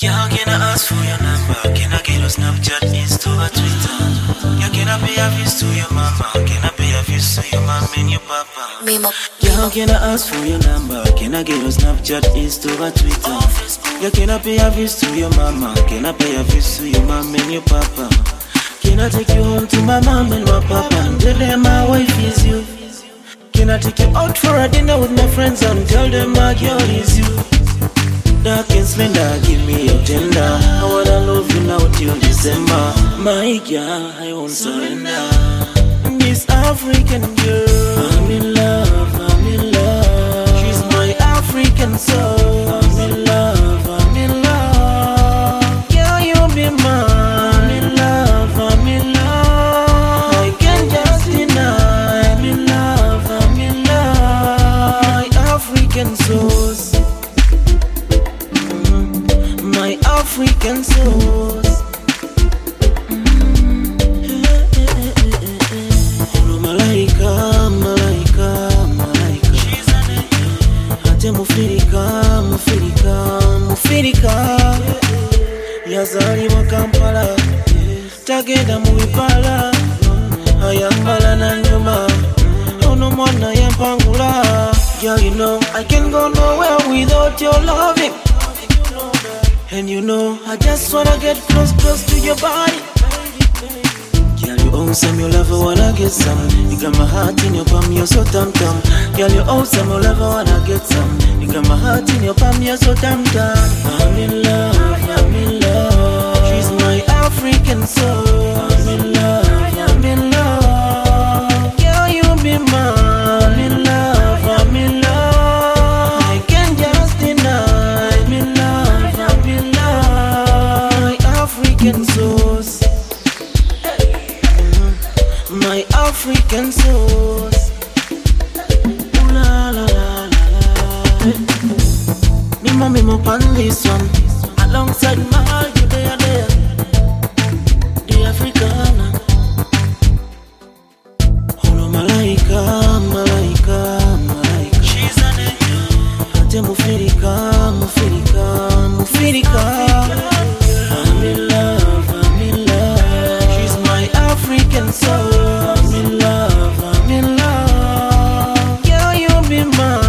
Girl, can I ask for your number? Can I get a Snapchat, Insta, or Twitter? Girl, can I pay a visit to your mama? Can I pay a visit to your mama and your papa? Girl, can I ask for your number? Can I get a Snapchat, Insta, or Twitter? Girl, can I pay a visit to your mama? Can I pay a visit to your mama and your papa? Can I take you home to my mom and my papa and tell them my wife is you? Can I take you out for a dinner with my friends and tell them my girl is you? Dark and slender, give me your tender. I wanna love you now till December. My girl, I won't surrender. This African girl, I'm in love, I'm in love. She's my African soul. I'm in love, I'm in love. Girl, you be mine. I'm in love, I'm in love. I can't just deny. I'm in love, I'm in love. My African souls. My African souls. Oh, Malaika, Malaika, Malaika. Ate mufirika, mufirika, mufirika. Yazaliwa Kampala, tagenda mu Bipala. Ayambala na nyuma, ono mwana yampangula. Girl, you know I can't go nowhere without your loving. And you know, I just wanna get close to your body. Girl, you awesome, you love, I wanna get some. You got my heart in your palm, you're so tam-tam. Girl, you awesome, you love, I wanna get some. You got my heart in your palm, you're so tam-tam. I'm in love, I'm in love. She's my African soul. I'm in love, I'm in love. Girl, you be mine. I'm in love, I'm in love. I can't just deny. I'm in love, I'm in love. My African souls. My African souls. Ooh la la la la la. Me mommy mo pan this one. Alongside my you there. The Africana. Oh no, Malaika, Malaika, Malaika. She's an angel. Ate mufirika, mufirika, mufirika. I'm in love, I'm in love. She's my African soul. I'm in love, I'm in love. Girl, you be mine.